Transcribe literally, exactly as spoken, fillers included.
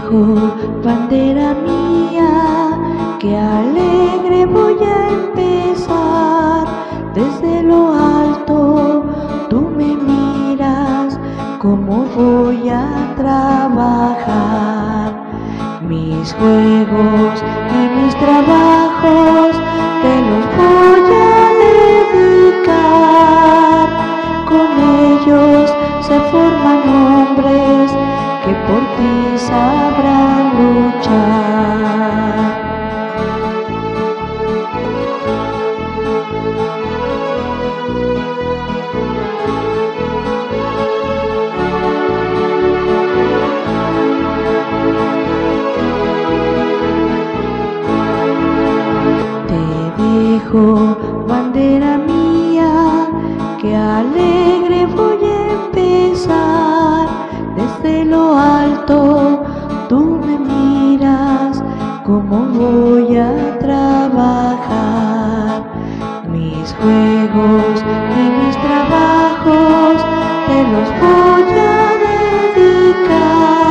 dejo, bandera mía, que alegre voy a empezar. Desde lo alto tú me miras, cómo voy a trabajar. Mis juegos y mis trabajos te los voy a dedicar. Con ellos se forman hombres que por ti sabrán luchar. Te dejo, bandera mía, que alegre voy a empezar. Desde lo alto tú me miras, cómo voy a trabajar. Mis juegos y mis trabajos te los voy a dedicar.